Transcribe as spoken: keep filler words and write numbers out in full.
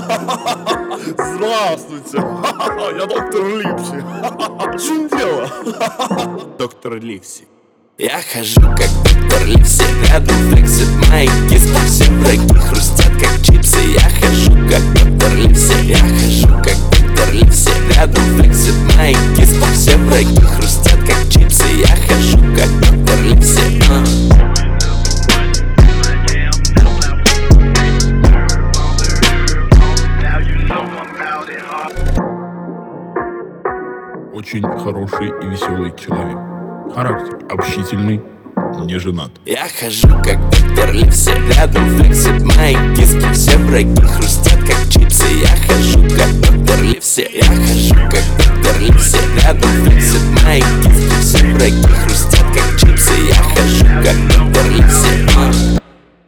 Здравствуйте, я доктор Липси. В чем дело? Доктор Ливси. Я хожу как доктор Ливси, рядом флексит мои киски. Все враги хрустят как чипсы. Я хожу как доктор Ливси, я хожу как доктор Ливси, рядом флексит мои киски. Все враги хрустят как чипсы. Я хожу как доктор Ливси. Очень хороший и веселый человек. Характер общительный, не женат. Я хожу как доктор Ливси, рядом флексит мои киски. Все враги хрустят как чипсы. Я хожу как доктор Ливси, я хожу как доктор Ливси, рядом флексит мои киски. Все враги хрустят как чипсы. Я хожу как доктор Ливси.